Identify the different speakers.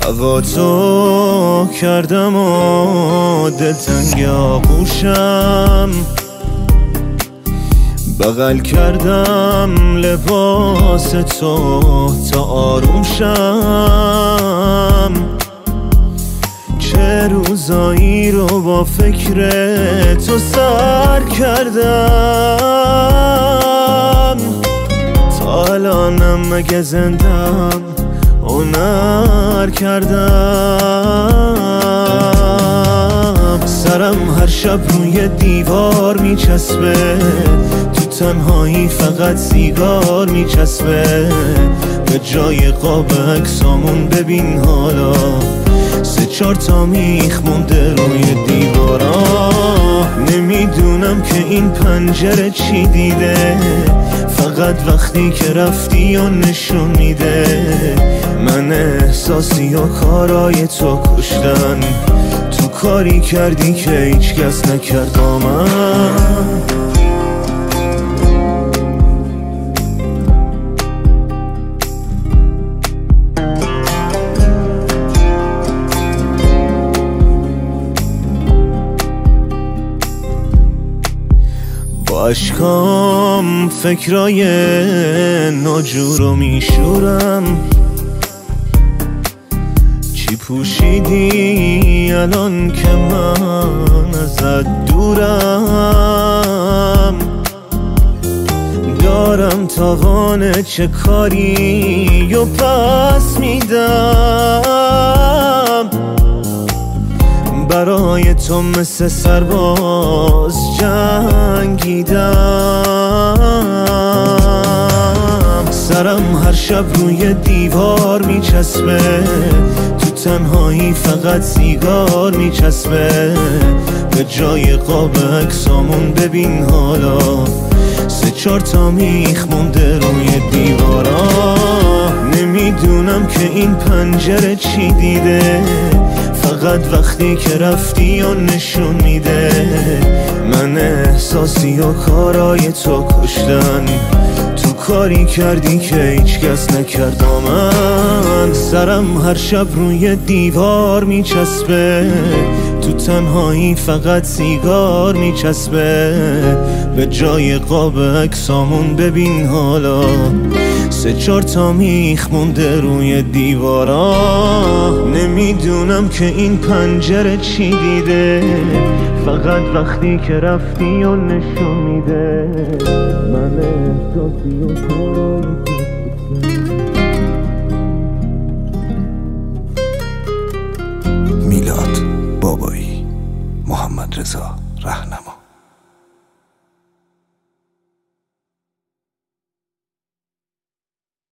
Speaker 1: دعواتو کردم و دلتنگ آغوشم، بغل کردم لباس تو تا آروم شم. چه روزایی رو با فکر تو سر کردم، تا الانم مگه زندم هنر کردم. سرم هر شب روی دیوار میچسبه، تو تنهایی فقط سیگار میچسبه. به جای قاب عکسامون ببین حالا 3-4 تا میخ مونده روی دیوارا. نمیدونم که این پنجره چی دیده، فقط وقتی که رفتی و نشون میده من احساسی و کارای تو کشتن. تو کاری کردی که هیچ کس نکرد با من. با اشکام فکرای ناجورو میشورم. چی پوشیدی الان که من ازت دورم؟ دارم تاوان چه کاری و پس میدم. برای تو مثل سرباز جنگیدم. سرم هر شب روی دیوار میچسبه، تو تنهایی فقط سیگار میچسبه. به جای قاب عکسامون ببین حالا 3-4 تا میخ مونده روی دیوارا. نمیدونم که این پنجره چی دیده، فقط وقتی که رفتی و نشون میده من احساسی و کارای تو کشتن. تو کاری کردی که هیچ کس نکرد با من. سرم هر شب روی دیوار میچسبه، تو تنهایی فقط سیگار میچسبه. به جای قاب عکسامون ببین حالا 3-4 تا میخ مونده روی دیوارا. نمیدونم که این پنجره چی دیده، فقط وقتی که رفتی و نشون میده من احساسی و کارای
Speaker 2: میلاد بابایی، محمد رضا رهنما.